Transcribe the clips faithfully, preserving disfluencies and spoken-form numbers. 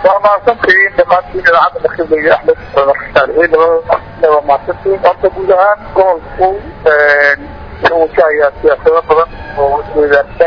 وما سنتين دمانتين العدد الخبرية أحمد الرحمن وما سنتين أنت بلهان قول هو شايات يا خبرا وإذا كان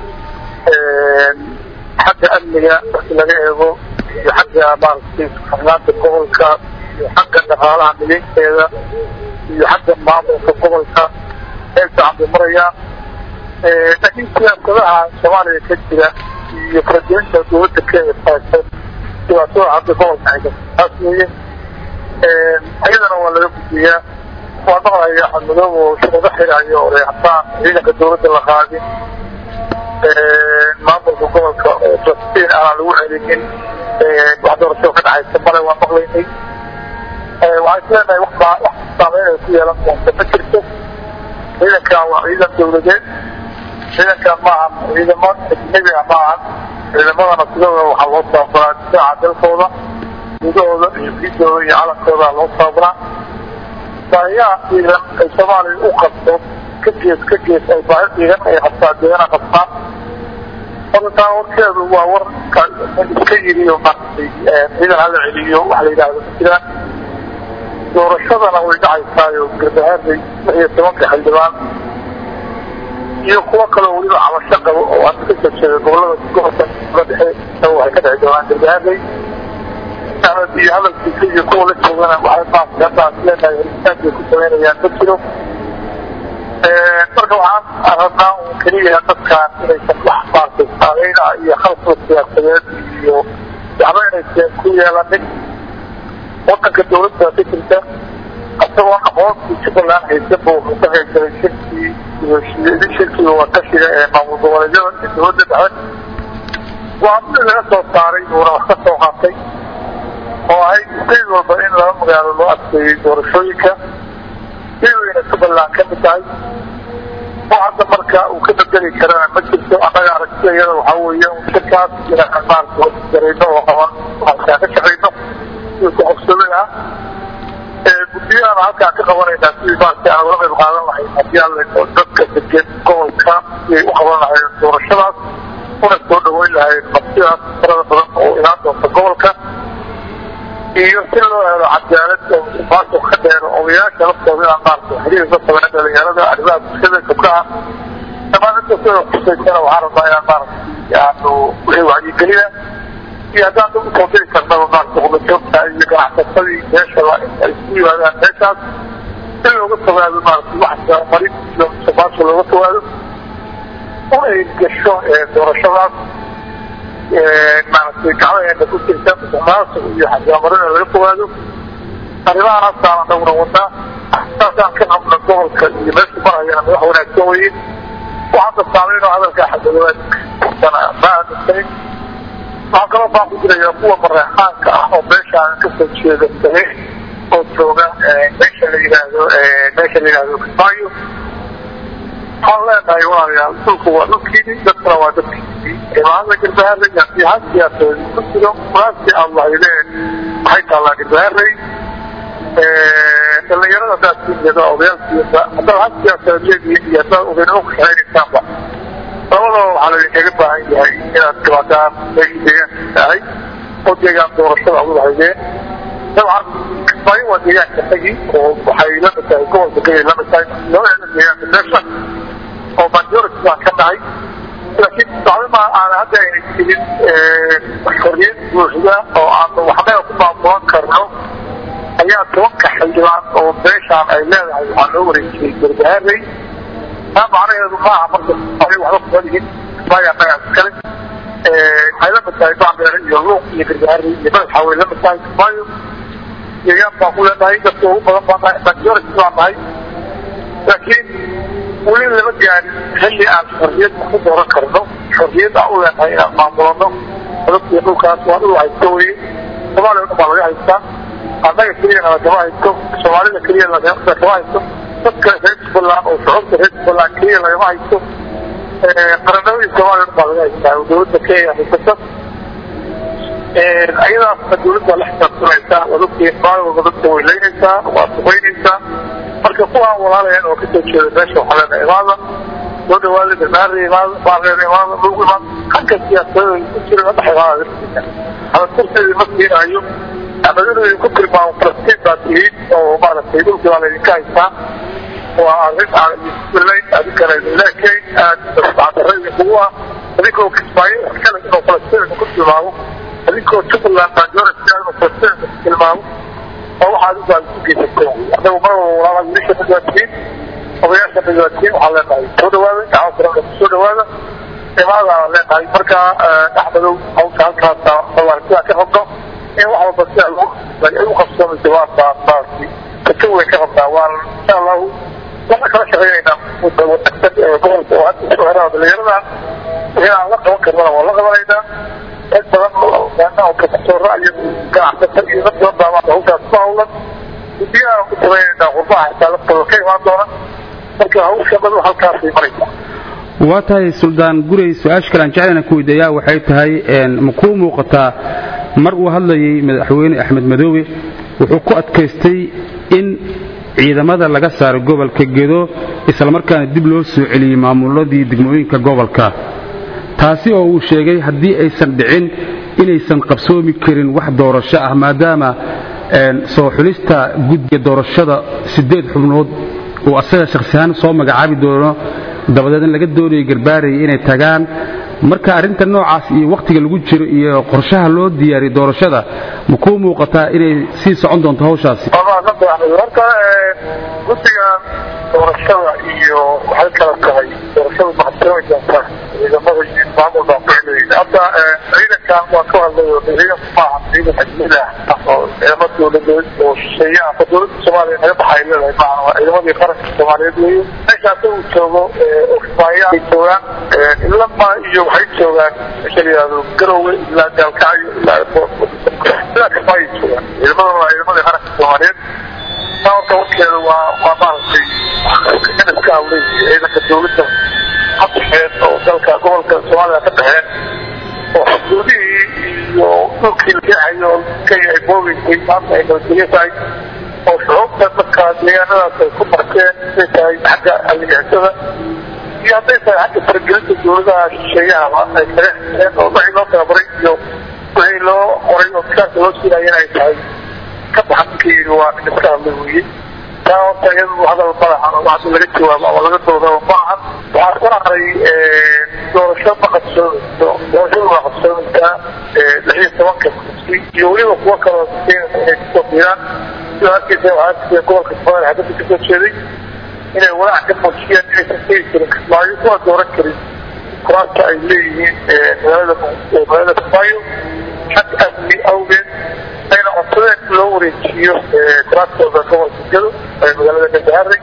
حتى أمنية لغيره حتى مارسيس حملات القول كا حتى النهار عملين كذا حتى معظم في القول كا إنت عبد المريا لكن كلام كلها سوالي كتيرة يفرجين تقول كيف فايت سواء عبد القول كذا أصلي أيضا ولا يبقى وضع يحمله وشنو ذحر عليه حتى إذا كدورة الخادم maamulka gobolka Jaftiin aan lagu celin wax doorasho ka dhacay sababay waa maqlaynay ee waxay leedahay wax baa wax saameyn ku yeelan doonta fikirka ciidanka waa ciidan dawladeed ciidanka ma aha ciidamada ajnabi ah ma aha ciidamada sidoo waxa loo saaraa difaaca dalkooda gudahooda iyo bidooda iyo calankooda loo saaraa baayaa ciidan ay Soomaaliya u qabto كجيس كجيس أي بعض إيران أي حتى دينا قطع فلتا وركض وور كيري ومقصي إذا هذا عليه وحلي هذا كذا دور الشذا لو يدعي سايو قرب هذه هي تمك حلوان يقوى كلو يلعب على الشقة وأنت شيء قولنا قولنا قد هو كذا جوان قرب هذه أنا في هذا الشيء يقول لك أنا وعلى بعض جبهة لنا يحتاج يكون سوينا ينتشروا marka waxaan rabnaa oo kaliya dadkan inay wax baarto saarayna iyo khalqo siyaasadeed iyo waxbaynaysa ku yeelanin wadanka dawladda fikirka asagoo aqoon ku balan haysa buu ku tagay shirkii iyo shirkii oo tashiga ee maamul goboleedyada dawladda dhexe waa mid laga soo saaray oo wax ka soo qaatay oo ay sidoo walba in la magaalo loo adkeeyo doorashooyinka إيه سبلا كمتاعي وعند مركا وكبدلي كلام مجلس أنا أركض يلا وحويه وشكات إلى حمار وجرينا وقوان وعشان كشرينا وكحصلنا بدي أنا هكذا كقوان إذا في بعض أوراق القانون راح يحصل لك دكة الجن قول كام وقوان راح يصير الشباب ونقول له إلا هاي المنطقة ترى ترى وإنهم تقول كام يصيروا عدالة وصفات وخدر وياك لفظوا بها مارسوا حديث ضبط عند الرجال أرباب كذا كبرها طبعا أنت تصيروا خصيصنا وعرض إلى مارس يعني وهي وعدي قليلة في هذا دم توضيح كذا مارسوا ومتشوف اللي كان حتصلي ليش الله يسوي هذا الناس اللي وقفوا بهذا المارس واحد مريض لو صفات اللي وقفوا هذا ويجشوا دور الشباب معنى كعوة أن تكون تلتم بسماس ويحجى مرنا للقوادو أربعة نصار دورة وطا أحساسا كان عمنا الظهر كالمسك برا يعني وحونا الكوي وعند الصعبين وهذا الكاحد الوقت سنة بعد السنين وعقرا باقو جدا يقوى مريحان كأحو بيشا عن كسر الشيء السنين وطوغا بيشا اللي ينادو كسمايو حالنا يواريا سوق ولكني ذكر وذكري إمام الجبهة في هذه السنة فراسي الله إليه حيث الله الجبهة اللي يرى ذات الجزاء وبيان سياسة حتى هذه السنة يساء وبينهم خير السابع فولو على الجبهة هي إلى الكواتان ليش هاي قد يجب دور الشرع الله إليه طبعا كفاية وديان كفاية وحيلة بتاعكم بكي لما تايم لو يعني ديان بالنسبة أو مجرد ما كان عايز لكن طالما على هذا يعني حرية وحدة أو عن وحدة يكون مع كرنو أيها توقع حجران أو بيش عن أيلاد عن أوري في الجربهاري ما معنى يدو معها مرضى طريق وحدة فضلين ما يعطي عسكري حيلا بتاعيبا عن يروق الجربهاري يبقى حاول لما تاعيب مايو يجب أقول أنها هيدا الصعوبة مجرد ما لكن ولين لما يعني هل عن حرية مخوض وركرنا حرية أولا هي معمولنا رب يقول كانت وانو عيستوي طبعا لو نبغى نرجع عيستا عندنا كلية أنا جماعة عيستو سوالنا كلية أنا جماعة جماعة عيستو تذكر هيك بالله أو شعور هيك بالله كلية أنا جماعة عيستو قرناوي جماعة نبغى نرجع عيستا ودولتنا كلية عيستا أيضا دولتنا لحظة عيستا ودولتنا إخبار ودولتنا ويلين عيستا وأصبين عيستا marka kuwa walaalayeen oo ka soo jeeda meesha waxa la imaada dowladda waalida naarimaad baaqeerimaad lagu imaan halka siyaasadda ku jira wada xiraada hada kursiga ma siinayo amadadu ku tilmaamo Falastiin baa tihiin oo maaragtay dhulka waa laydinka haystaa waa arrin aan isleeyahay adikana laakiin aad bacdarada kuwa adikoo kismaayo kale inuu Falastiin ku tilmaamo adikoo Jubaland baanjoora siyaasada Falastiin ku tilmaamo oo waxaad u baahan geesato adoo mar walba meesha dadweyne odayaasha dadweyne waxa la dhahay soo dhawaada taasoo soo dhawaada imaada la dhahay marka dhaxdadu hawsha halkaas walaalkiisa ka qabto ee waxa uu basalo ay u qabsado jawaabta taasi tataway ka qabtaa waa insha Allah waxa kala shaqeynaa muddo waqti ee gobolka oo hadda soo haraada leeyahay ee la qaban karno waa la qabanayna badan oo ka soo raayo gaacanta iyo dadka badan oo ka soo diyaar ku tabayna qurbaha talabta ka imaan doona marka hawsha badu halkaas ay maraysaa waatahay suldaan guray su'aash kale aan jeclayna ku weydiiyaa waxay tahay in ku muuqata mar uu hadlayay madaxweyne Axmed Madoobe wuxuu ku adkaystay in ciidamada laga saaro gobolka Gedo isla markaana dib loo soo celiyay maamuladii degmooyinka gobolka taasi oo uu sheegay haddii aysan dhicin inaysan qabsoomi karin wax doorasho ah maadaama soo xulista guddiga doorashada sideed xubnood oo asaga shakhsi ahaan soo magacaabi doono dabadeed in laga doonayo Garbaaray inay tagaan marka arinta noocaas iyo waqtiga lagu jiro iyo qorshaha loo diyaariyo doorashada ma ku muuqataa inay sii socon doonto hawshaasi marka guddiga doorashada iyo waxa kala tahay doorashada maxkamada doonta ciidamada iyo maamulka dowladda hadda ciidanka waa ka hadlayo ciidanka faahan ciidanka xajmida oo ciidamada dowladda oo shaqeeya dowladda Soomaaliya ay baxay leedahay macna ciidamadii qaranka Soomaaliyeed weeyo meeshaas uu joogo Oxfaya joogaan ilaa iyo waxay joogaan shaqeeyado garowe ilaa dalkaayo ilaa ilaa kafay joogaan ciidamada ciidamadii qaranka Soomaaliyeed sababta wakeeda waa waa maartay inay ka hawlay ciidanka dowladda xaqeed oo dalka gobolka Soomaaliya ka baxeen oo xuduudii iyo dhulkii leeyahay kay ay boobay maanta ay leeyahay oo sababta dadka deegaanadaas ay ku marteen ay tahay xagga aliyada iyo hadday tahay xagga fargelinta dowladda shisheeyaha ay kareen oo wixii loo tababaray iyo wixii loo qoray oo kaas loo siiyay ay tahay ka baxkii waa iska hadlay taasoo ayadu hadal baraha waxa laga jawaabo ama laga doodo baahan waxa qoray ee doorasho maqasho doorasho maqasho ee lix iyo toban kursi iyo waliba kuwa kale oo ay ku fiiraan sidoo kale waxa gobolka Soomaaliya hadda ku soo jeeday inay walaac ka muujiyaan inay ka fiirsan karaan kuwa dooran karin kuraasta ay leeyihiin ee magaalada magaalada Soomaaliya xaq amni awgeed ayna codsadeen loo wareejiyo kuraasta gobolka Gedo ee magaalada Garbaaray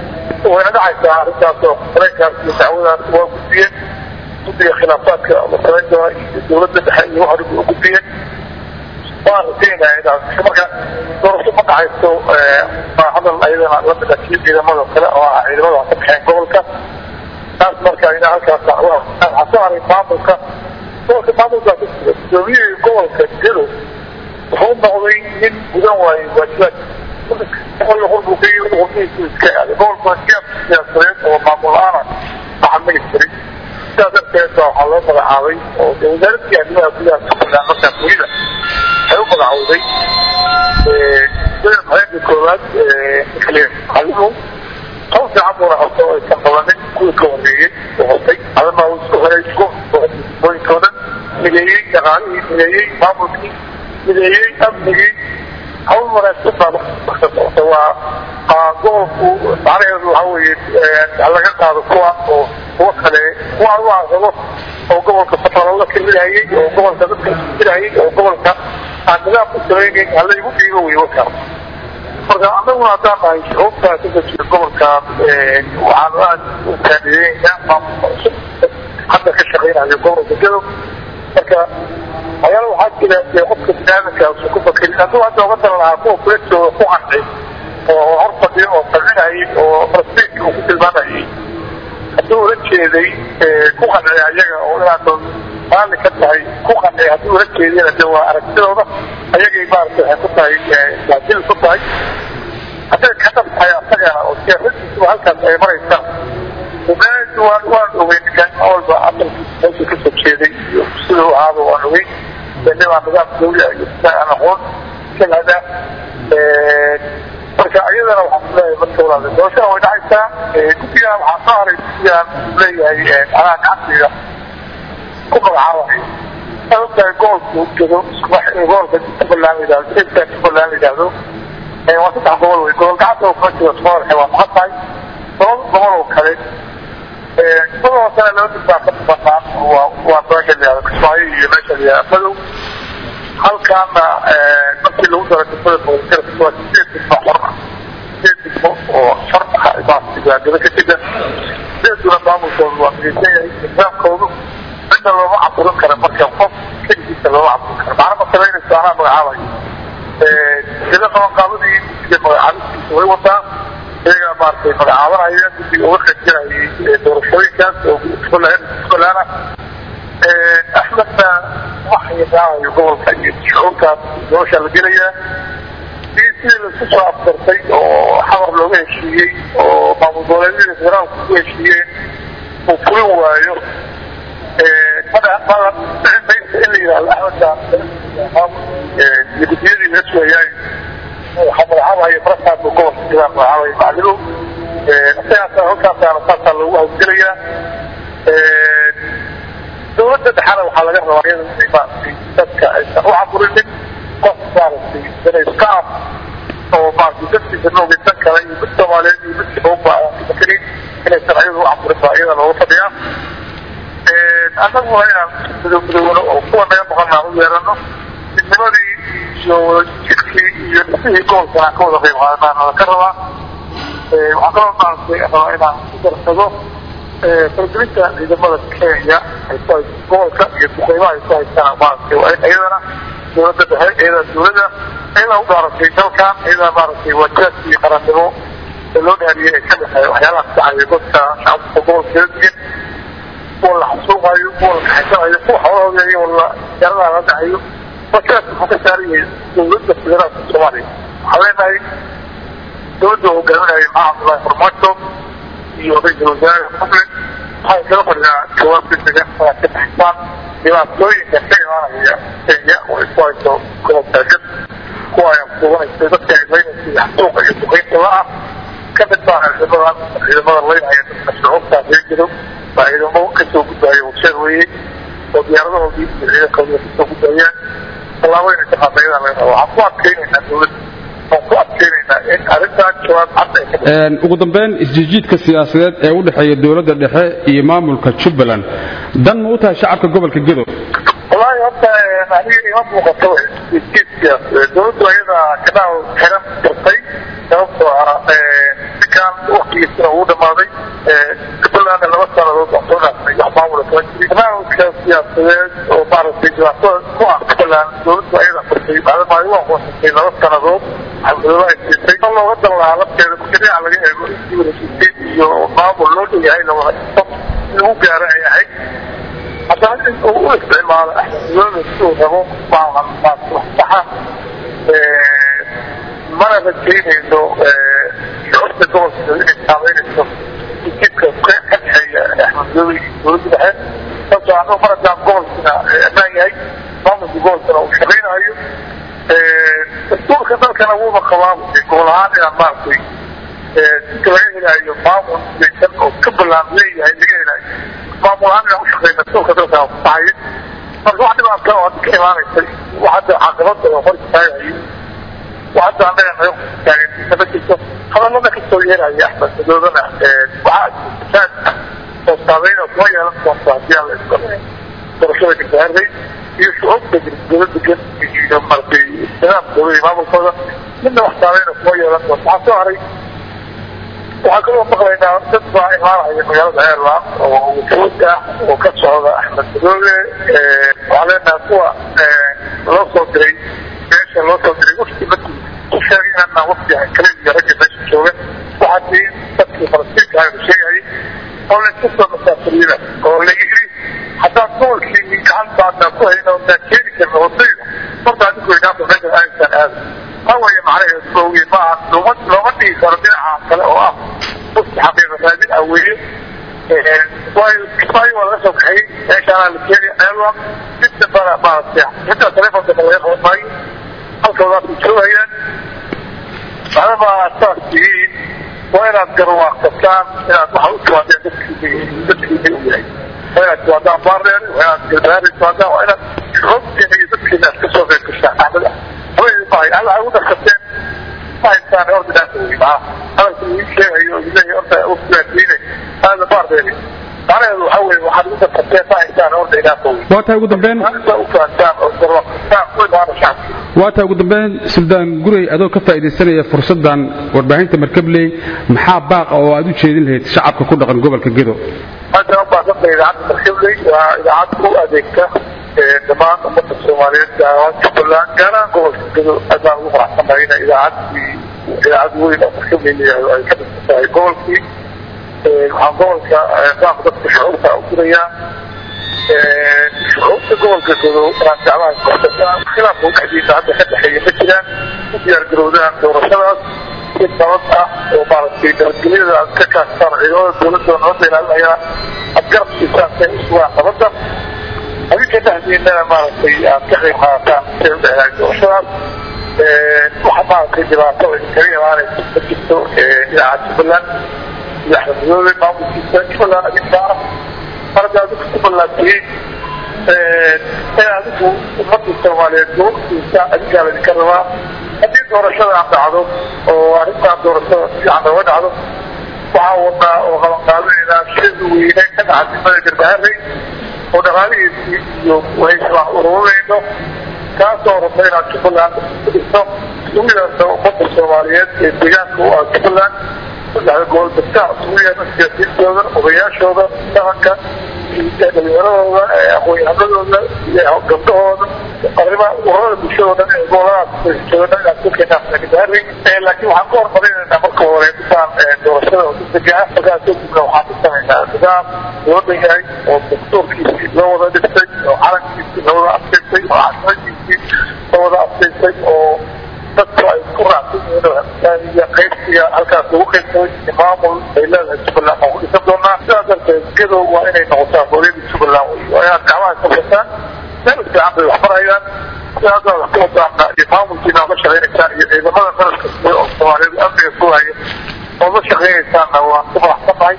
oo ay dhacaysaa arrintaas oo qoraykaas iyo dacwadaas waa gudbiyeen guddiga khilaafaadka masalayda dowladda dhexe iyo waxa uu gudbiyeen waa rajaynayaa marka doorasho ma dhacayso hadal ayadana la midkiisa ciidamada kale oo ah ciidamada ka baxeen gobolka taas marka ina halkaas waa xasaaray maamulka gobolka maamulka dowladda gobolka Gedo wuxuu noqday in gudan waayay waajibaad كل غرب في غربي كان قول فاكيات سياسية ومعمولانة محمد الشريف هذا الكيس وحلو مدعاوي ووزارة كيانية فيها سبب لأنها طويلة حلو مدعاوي سيد هذه الكورات مخلين عليهم خوف عمو رحمه كمبلانين كل كونيين وغطي هذا ما هو سهل يشكو وغطي كونا مليين يغاني مليين معمولين مليين أمنيين أول مرة استفاد هو قاعدوا عليه هو على قاعدة قوة هو خلي هو هو هو هو قبل كفترة الله كل هاي هو قبل كذا كل هاي هو قبل كذا عندنا بترينج على يقول يقول يوكل فرجع أنا ما أتابع هو كذا كذا قبل كذا وعلى كذا حتى كشغير على قبل كذا marka ayagu waxa jira qofka binaadamka oo ku fakir inuu hadda wada lahaa ku kuleeyo ku qanci oo horfadhi oo tagnay oo farsiin uu ku tilmaamay haduu rajeeday ku qanci ayaga oo inaad aan ka tahay ku qanci haduu rajeeday inuu waa aragtidooda ayaga ay baartay ku tahay baadil ku tahay hadda ka tahay asaga oo siyaasadda halkaas ay maraysaa وبعد وان وين كان أول بعض الناس كتير يصيروا هذا وانوي لأنه ما بدأ دولة أنا هون كل هذا marka ayadana waxaan leeyahay marka walaal doorashada way dhacaysaa guddiga waxaa soo haray guddigan leeyahay anaa gacantayda ku magacaabay sababta goolku jiro goolka Puntland yidhaahdo inta Puntland yidhaahdo waa saddex gobol wey gobol gacanta kuma jiro Soomaaliya waa maxay gobol gobol oo kale sidoo kale loo difaaco badan waa waa baagayada Kismaayo iyo meesha yaafadow halkaana markii lagu daro difaaca booliska waa sidii oo sharxa ibaasiga dadka kida daduna maamulkooda waa miisay nidaamkoodu inta loo cabiro kara marka qof kaligiisa loo cabiro kara macna masalayna saana magacaabay ee sida qaban qaabadii iyo magacaabadiisa way wataa iyaga maartay magacaabanaya sidii uga qeybgalay doorashooyinkaas oo Puntland ee ahmadna waxay daawayo gobolka iyo shacabka doorasho la gelaya sidii la soo afkartay oo xawar looga heshiiyey oo maamulgoboleedyada federaalku ku heshiiyeen uu fulin waayo mada mada in la yidhaahdo axmedka guddiyadii la sugayay waxaa magacaabaya barasaas oo gobolka jira magacaabaya maclimu isagaasa halkaasaana saasaa loogu hawlgelayaa dowladda dhexana waxaa laga rabaa iyada inay maaragtay dadka aysan u caburinin qof maaragtay inay iska af oo maaragtay dadkiisa noogay dan kale iyo mid Soomaaliyeed iyo mid Kiboba makarin inaysan ayadu u caburin baa iyada looga fadhiyaa annagu inaan midowno oo kuwa naga maqanaa u yeerano midnimadii iyo jidkii iyo dhisihii gobolkana ka wada qayb qaadanaana ka rabaa waxaa kaloo maaragtay rabaa inaan ku darsado fargelinta ciidamada Kenya ay ku hayso gobolka iyo duqeymaha ay ku haystaan maaragtay waa in iyadana dowladda dhexe iyada dowladda iyada u dhaaratay dalkan iyada maaragtay wajaadkii qarannimo ee loo dhaariyey ay ka dhexeeya waxyaalaha ku dhacaya dadka shacabka gobolka degan kuwa la xasuuqayo kuwa la kaxaysanayo kuwa xoolahooda iyo wala yaradaha la dhacayo wajaadka wuxuu ka saaran yahay dowladda federaalka Soomaaliya waxaa leenahay dowladda hogaaminaya maxaa Cabdullaahi Farmaajo iyo ra'iisul wasaare Puntland waxay kala fadhiyaa jawaab degdeg ah oo ka baxsan dhibaatooyinka ka imaanaya Kenya oo ay ku hayso gobolka Jad kuwa ay kuwanaysa dadka ay leeyihiin xasuuqa iyo duqeynta la ah ka badbaada ciidamada ciidamada leeyahay dadka shacabka ee jiro baa ciidamo ka soo gudbaya warshad weeye oo diyaaradahoodii ciidankooda ka soo gudbayaan talaabooyin ka qaadayaan waxaan ku adkeynaynaa dowladda ugu dambeyn isjijiidka siyaasadeed ee u dhaxeeya dowladda dhexe iyo maamulka Jubbaland dan ma u tahay shacabka gobolka Gedo wallahi horta aniga ima muuqato isjiidka dowladda ayada kadaaw xiran jirtay sababtoo ah kan waqtigiisa uu dhamaaday Jubbaland laba sanadood oo soo dhaafay wax maamul ka jiray maamulka siyaasadeed oo maaragtay dhibaatada ku ah Jubbaland dowladda ayada furtay maadaama ay waqti laba sanadood alxamdulillah intii loo wadan lahaa labteeda ku jiray laga eego isjiid iyo maamul loo dhigay laba qof uu gaaray ay haddana uu isticmaalo axmedooda soo rabo baahan maslaxa ee mana rajaynayno shacabka gobolka inay taageerayso jidka ka xeeya axmedooda dowladda dhexe sababtoo ah markaa gobolkana ammaan yahay maamulka gobolkana uu shaqaynayo الدكتور كذا كان هو مقام يقول هذا ما في كلامه لا يفهم يسمع قبل العملية هذه لا ما معناه مش زي الدكتور كذا كان صحيح فالواحد ما كان كمان واحد عقبته وفرق ثاني واحد عندنا يعني تبكي خلاص ما بكتير يا أحمد دولنا واحد كان مستعملين وشوية لم تصل على الإسلام درجة الجهري يشوف بالدولة جد يجي مرتي السلام دولي ما بقوله من محتارين شوية لم تصل عليه وحكوا مقلنا تطبع إمارة يقول هذا الله ووجوده وكسر أحمد دولي وعلينا قوة لو صدري ليش لو صدري وش بدي وشارين أن وقتي كلام يرجع ليش شغله وحدين تبكي فلسطين هذا الشيء أو لسه مسافرين أو ليجري حتى نقول في كان بعد كوينا وتأكيد كم وصيله برضه عندكم ينافس بين الإنسان هذا هو يمعرف سوي ما لو ما لو ما تيجي صارتين عقل أو أه بس حقيقة هذه الأولية كفاية ولا نفسه كحي ايش انا اللي كيري ايوه جدا بقى بعض يعني جدا تليفون تبغى ياخد معي الكوضات بتشوفها أنا ما أستطيع وين أذكر وقت كان أنا بحاول أتواجه بسكي وين أتواجه بارر وين أذكر بارر أتواجه وين ربطي بسكي ناس كسوة في الكشاف أعملها وين طاي أنا أقول الخطين ما إنسان أرد ناسوي معه أنا كل شيء يوجد أرد أفضل ديني هذا بارر أنا أحاول محدود الخطين ما إنسان أرد ناسوي وقتها يقول دبين وقتها يقول دبين سلطان قري أدو كفا إذا السنة فرصة واربعين تمركب لي محاباق أو أدو شيء لهي شعبك كل رقم قبل كجدو هذا أبغى أقول إذا عاد مركب لي وإذا عادكوا أديك دمان أمة الصومالية جاوان كلها كنا قبل كجدو أذا أقول راح تمرين إذا عاد إذا عادوا إذا مركب لي كذا قبل كي الحضور كأخذ الشعور كأوكريا شعور تقول كذو راح تعمل خلاف الحديث عند حتى حي مثلا يرجعون دور الثلاث الثلاثة وبعض في الجليل ككسر عيون دولة ونص إلى الأيام أقرب إنسان في أسبوع تبدأ هذه كتهدي إننا ما في كحي حاكم في الثلاث وحنا في دراسة الكريمة على الدكتور إلى عجب الله يحمد الله ما ممكن كل هذا الكلام أرجع دكتور الله فيه أنا أعرف المطلوب الصومالي الدول أرجع الكرمة هذه دورة شرع عند عضو وأرجع دورة عند وين عضو وعاونا وغلقنا لنا شيء وينك كان عندي ملك البحري ونغالي ويسمع أرومينه كان صور بين الكفلان سوينا المطلوب الصوماليات الدجاج والكفلان ولا يقول بتاع سويا مسكين جوزر وغياش جوزر تهكا الورود أخوي هذول قبضهم قريبا ورود بشوفنا الجولات بشوفنا لكن كنا نقدر لكن وحقور بدينا نمكن ورد كان دراسة وتجاه فجأة تبقى وحاطة فجأة ورد جاي والدكتور كيس لو ورد السج وحرك كيس لو ورد السج وعشرة كيس لو ورد السج و تطلع الكرة يعني قيس الكاس وقيس إمام إلى الجبل أو يسمونه هذا كده وإنه نقطة وليد الجبل ويا كمان كفتان نرجع عند الحرية هذا نقطة إمام الجنة مش غير إنسان إذا ما نقدر نسوي الأمر الصوعي ومش غير إنسان هو طبعا طبعا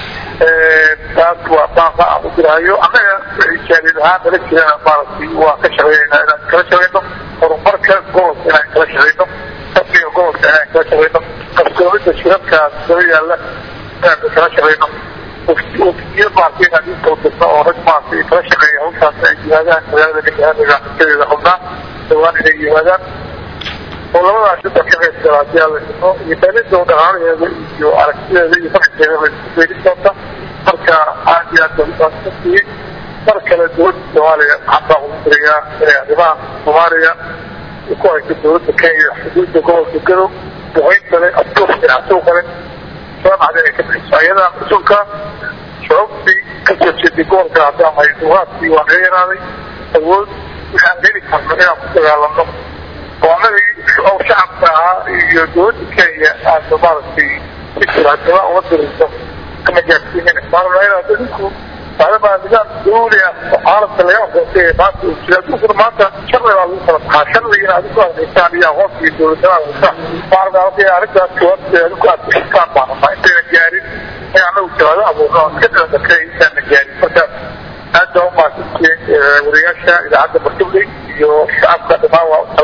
تاس وطاقة وجرايو أنا كان هذا لك مارسي وكشرينا إلى كشرينا ورمركز قوس إلى كشرينا تبني قوس إلى كشرينا كشرينا الشركة سوية له كشرينا وكثير مارسين هذه توصلنا ورد مارسي كشرينا وكان هذا هذا هذا كذا خلنا سواء هي هذا والله عشان تكمل الدراسة لأنه يتنزل دعارة يو أركض زي فرق زي الصوت فرق عاديات الصوتية فرق الدول الدوالي حتى غمرية يعني غمرية يكون الدول كي حدود الجو تجرب وين ترى الطف يعطوه فما عليه كده سعيدا مسوكا شعوب في كثير شيء يكون كعدام هيدوات في وغيره الول كان ذلك من مستقبل وعمل أو شعبها يجود كي أعتبر في فكرة سواء وصل كما جاء في من إخبار العيلة تذكر هذا ما نظام دولي عارف اليوم في بعض الشيء ما تشرر على الصراحة شرر إلى ذكر الإنسان يأخذ في دولتنا وعارف أعطي عرفت أكتوات ذكر الإحكام معهم ما أنت نجاري يعملوا سواء أبو غان كده ذكر إنسان نجاري فكذا هذا هم ما تسكين ورياشة إذا عدد مرتبلي يو شعب قدما